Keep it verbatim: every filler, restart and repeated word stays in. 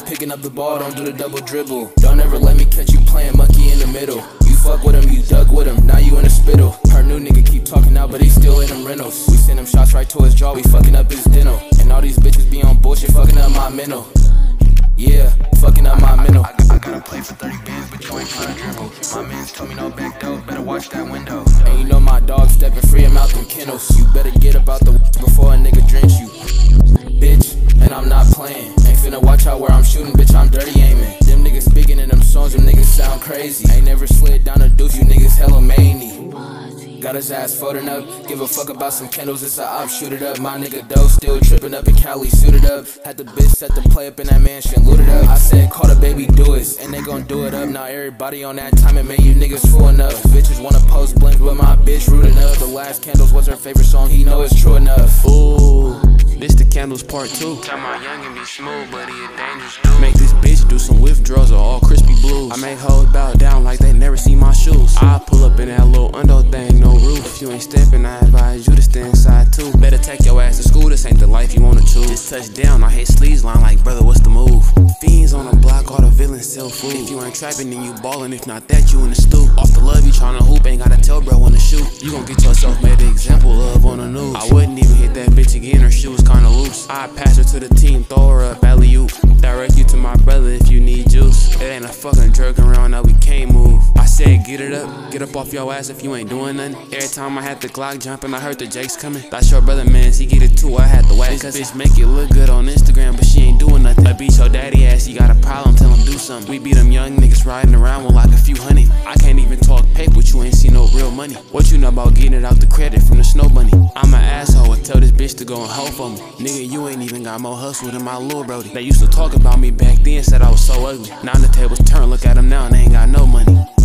picking up the ball, don't do the double dribble. Don't ever let me catch you playing monkey in the middle. You fuck with him, you dug with him, now you in the spittle. Her new nigga keep talking out, but he still in them rentals. We send him shots right to his jaw, we fucking up his dental. And all these bitches be on bullshit, fucking up my mental. Yeah, fucking up my mental. I, I gotta play for thirty bands, but you ain't tryna dribble. My mans told me no back door, better watch that window. And you know my dog stepping free him out them kennels. You better get about the before a nigga drench you. Bitch, and I'm not playing. Ain't finna watch out where I'm shooting, bitch, I'm dirty aiming. Them niggas speaking in them songs, them niggas sound crazy. Ain't never slid down a deuce, you niggas hella many. Got his ass folding up, give a fuck about some candles, it's a op, shoot it up. My nigga dough still tripping up in Cali, suited up. Had the bitch set the play up in that mansion, looted up. I said call the baby do it, and they gon' do it up. Now everybody on that time, it made you niggas full enough. Bitches wanna post blinks, but my bitch rude enough. The last candles was her favorite song, he know it's true enough. Ooh, this the candles part two. Tell my youngin' be smooth, but he a dangerous dude. Make this bitch do some withdrawals or all crispy blues. I make hoes bow down like they never see my shoes. I pull up in that little undo thing, no roof. If you ain't stepping, I advise you to stay inside too. Better take your ass to school, this ain't the life you wanna choose. This touchdown, I hit sleeves line like, brother, what's the move? Fiends on the block, all the villains sell food. If you ain't trapping, then you ballin'. If not that, you in the stoop. Off the love, you tryna hoop, ain't gotta tell bro when to shoot. You gon' get yourself made an example of on the news. I wouldn't even hit that bitch again, her shoe was kinda loose. I pass her to the team, throw her up, alley-oop. Direct you to my brother if you need juice. It ain't a fucking jerk around that we can't move. I said get it up, get up off your ass if you ain't doing nothing. Every time I had the Glock jumping, I heard the Jakes coming. That's your brother, man, he get it too, I had to whack. This bitch make it look good on Instagram, but she ain't doing nothing. I beat your daddy ass, he got a problem, tell him do something. We beat them young niggas riding around with like a few hundred. I can't even talk paper with you, ain't see no real money. What you know about getting it out the credit from the snow bunny? I'm an asshole, I tell this bitch to go and hoe for me. Nigga, you ain't even got more hustle than my little brody. They used to talk about me back then, said I was so ugly. Now the tables turn, look at them now and they ain't got no money.